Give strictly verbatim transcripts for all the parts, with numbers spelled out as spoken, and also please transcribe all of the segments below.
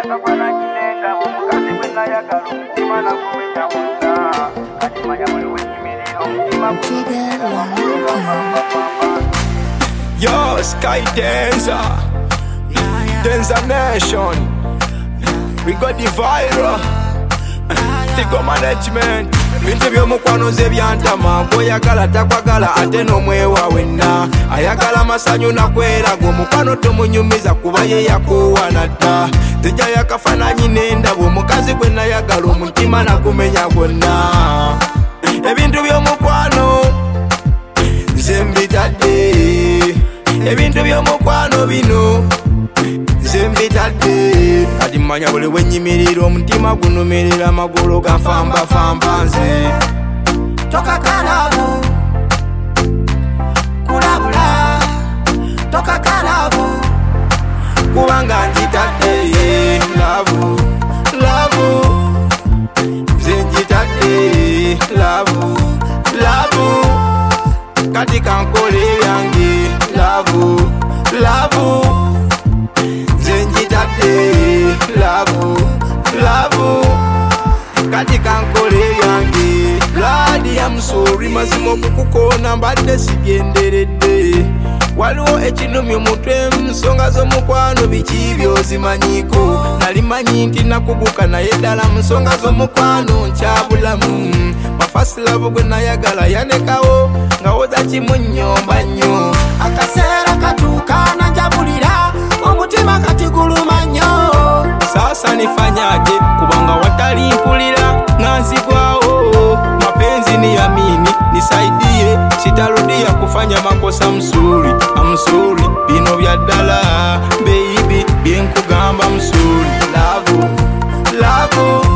Yo, Sky Dancer, Dancer Nation, we got the viral, Tigo Management. Bintu byomukwano ze byantama boyagala takwagala ate nomwewa wenna ayagala masanyu nakwera gomukwano tomunyumiza kuba ye yakuwana dda tejja yakafananyi n'endabo omukazi gwe nayagala omutima nagumenya gwonna ebintu byomukwano nze mbitadde ebintu byomukwano bino nze mbitadde kati mmanya buli wenyimirira omutima gunumirira amagulu gafambafamba nze tokakalabu kulabula tokakalabu kubanga njitadde lavu lavu nze njitadde lavu lavu kati kankole byange lavu lavu Lavu, lavu, kati kankole yange Ladi I'm sorry mazimo kukukona mbadde sigenderedde waliwo ekinumya omutwe nsonga z'omukwano biki byozimanyiko nalimanyi nti nakuguka naye ddala nsonga z'omukwano nkyabulamu mafasi lavu gwe nayagala yanekawo nga woza kimu nnyomba nnyo akaseera katuuka nanjabulira omutima kati guluma nnyo sasa nifanyaje kubanga watali mpulira nganzigwawo mapenzi ni yamini nisaidie sitarudia kufanya makosa msuri amsuri bino vya dala baby byenkugamba msuri lavu lavu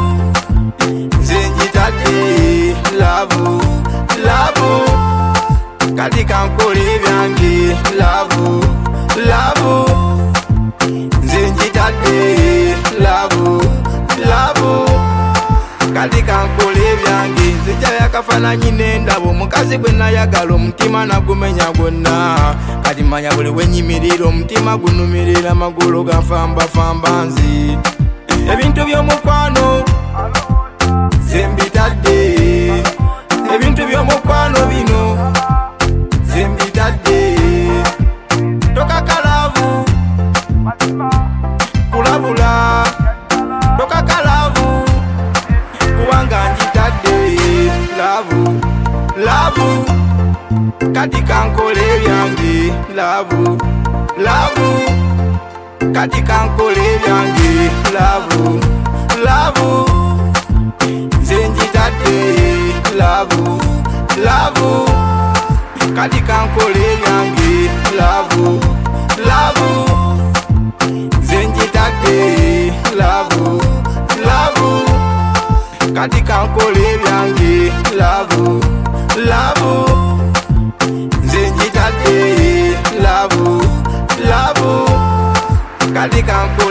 zenjitade lavu lavu katika nkole byange lavu lavu zenjitade lavu lavu katika nkole byange nzija yakafananyi n'endabo omukazi gwe nayagala omutima nagumenya gwonna kati manya buli wenyimirira omutima gunumirira amagulu gafambafamba nzi ebintu by'omukwano zembitadde ebintu by'omukwano bino zembitadde tokakalavu kulabula tokakalavu kubanga njitadde lavu lavu kati kankole byange lavu lavu kati kankole byange lavu lavu zenjitadde lavu lavu kati kankole byange lavu lavu zenjitadde lavu lavu kati kankole byange lavu lavu zenjitadde lavu lavu kati kankole